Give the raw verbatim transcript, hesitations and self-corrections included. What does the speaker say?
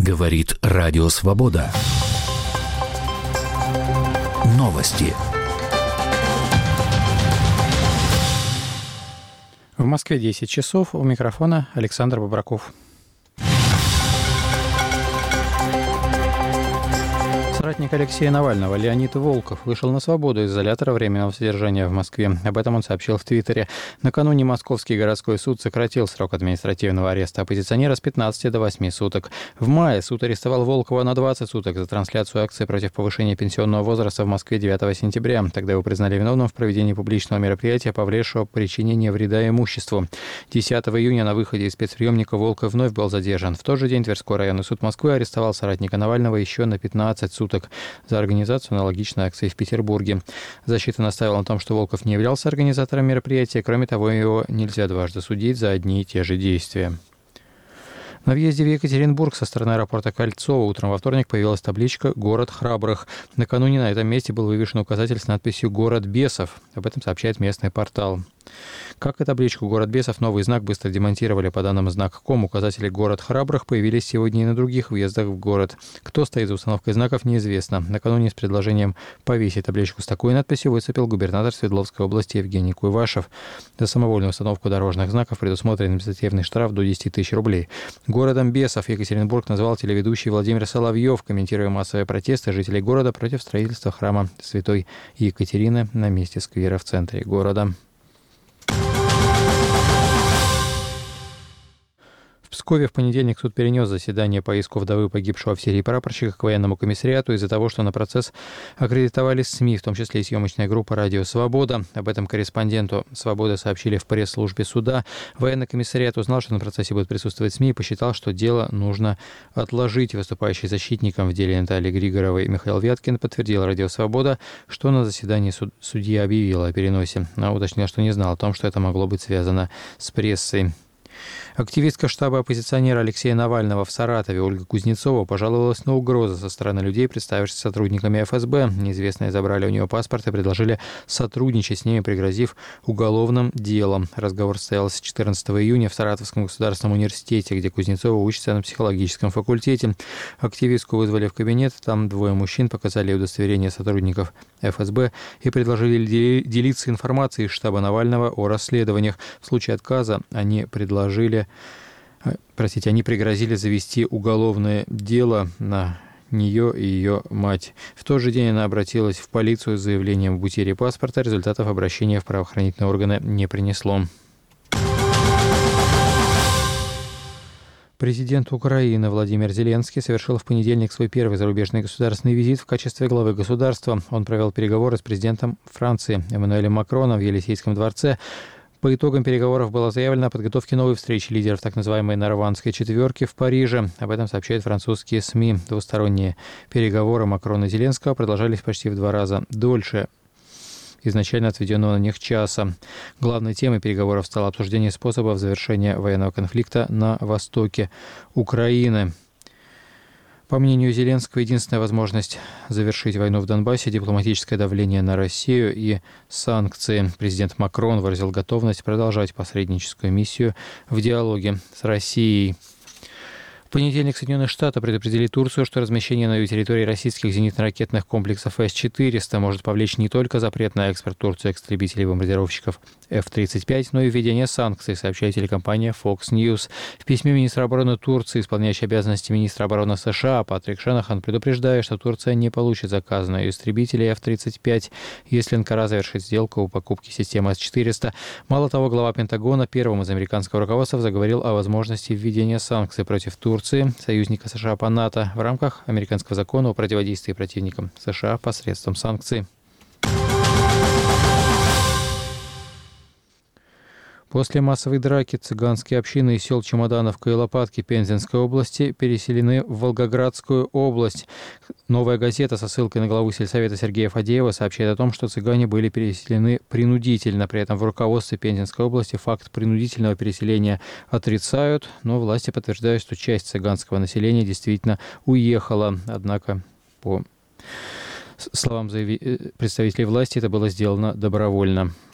Говорит Радио Свобода. Новости. В Москве десять часов. У микрофона Александр Бобраков. Соратник Алексея Навального Леонид Волков вышел на свободу из изолятора временного содержания в Москве. Об этом он сообщил в Твиттере. Накануне Московский городской суд сократил срок административного ареста оппозиционера с пятнадцати до восьми суток. В мае суд арестовал Волкова на двадцать суток за трансляцию акции против повышения пенсионного возраста в Москве девятого сентября. Тогда его признали виновным в проведении публичного мероприятия, повлекшего причинение вреда имуществу. десятого июня на выходе из спецприемника Волков вновь был задержан. В тот же день Тверской районный суд Москвы арестовал соратника Навального еще на пятнадцать суток за организацию аналогичной акции в Петербурге. Защита настаивала на том, что Волков не являлся организатором мероприятия. Кроме того, его нельзя дважды судить за одни и те же действия. На въезде в Екатеринбург со стороны аэропорта Кольцово утром во вторник появилась табличка «Город храбрых». Накануне на этом месте был вывешен указатель с надписью «Город бесов». Об этом сообщает местный портал. Как и табличку «Город бесов», новый знак быстро демонтировали. По данным знак точка ком, указатели «Город храбрых» появились сегодня и на других въездах в город. Кто стоит за установкой знаков, неизвестно. Накануне с предложением повесить табличку с такой надписью выступил губернатор Свердловской области Евгений Куйвашев. За самовольную установку дорожных знаков предусмотрен административный штраф до десяти тысяч рублей. Городом бесов Екатеринбург назвал телеведущий Владимир Соловьев, комментируя массовые протесты жителей города против строительства храма Святой Екатерины на месте сквера в центре города. В Пскове в понедельник суд перенес заседание по иску вдовы погибшего в Сирии прапорщика к военному комиссариату из-за того, что на процесс аккредитовались СМИ, в том числе и съемочная группа «Радио Свобода». Об этом корреспонденту «Свободы» сообщили в пресс-службе суда. Военный комиссариат узнал, что на процессе будут присутствовать СМИ, и посчитал, что дело нужно отложить. Выступающий защитником в деле Натальи Григоровой Михаил Вяткин подтвердил «Радио Свобода», что на заседании суд... судья объявила о переносе, а уточнил, что не знал о том, что это могло быть связано с прессой. Активистка штаба оппозиционера Алексея Навального в Саратове Ольга Кузнецова пожаловалась на угрозы со стороны людей, представившихся сотрудниками эф эс бэ. Неизвестные забрали у нее паспорт и предложили сотрудничать с ними, пригрозив уголовным делом. Разговор состоялся четырнадцатого июня в Саратовском государственном университете, где Кузнецова учится на психологическом факультете. Активистку вызвали в кабинет, там двое мужчин показали удостоверение сотрудников эф эс бэ и предложили делиться информацией из штаба Навального о расследованиях. В случае отказа они предложили Простите, они пригрозили завести уголовное дело на нее и ее мать. В тот же день она обратилась в полицию с заявлением об утере паспорта. Результатов обращения в правоохранительные органы не принесло. Президент Украины Владимир Зеленский совершил в понедельник свой первый зарубежный государственный визит в качестве главы государства. Он провел переговоры с президентом Франции Эммануэлем Макроном в Елисейском дворце. По итогам переговоров было заявлено о подготовке новой встречи лидеров так называемой «Нормандской четверки» в Париже. Об этом сообщают французские СМИ. Двусторонние переговоры Макрона и Зеленского продолжались почти в два раза дольше изначально отведенного на них часа. Главной темой переговоров стало обсуждение способов завершения военного конфликта на востоке Украины. По мнению Зеленского, единственная возможность завершить войну в Донбассе – дипломатическое давление на Россию и санкции. Президент Макрон выразил готовность продолжать посредническую миссию в диалоге с Россией. В понедельник Соединенные Штаты предупредили Турцию, что размещение на ее территории российских зенитно-ракетных комплексов эс четыреста может повлечь не только запрет на экспорт в Турцию истребителей и бомбардировщиков эф тридцать пять, но и введение санкций, сообщает телекомпания Fox News. В письме министра обороны Турции, исполняющий обязанности министра обороны США Патрик Шенахан, предупреждает, что Турция не получит заказ на ее истребители эф тридцать пять, если Анкара завершит сделку о покупке системы эс четыреста. Мало того, глава Пентагона первым из американского руководства заговорил о возможности введения санкций против Турции, союзника США по НАТО, в рамках американского закона о противодействии противникам США посредством санкций. После массовой драки цыганские общины из сел Чемодановка и Лопатки Пензенской области переселены в Волгоградскую область. «Новая газета» со ссылкой на главу сельсовета Сергея Фадеева сообщает о том, что цыгане были переселены принудительно. При этом в руководстве Пензенской области факт принудительного переселения отрицают, но власти подтверждают, что часть цыганского населения действительно уехала. Однако, по словам представителей власти, это было сделано добровольно.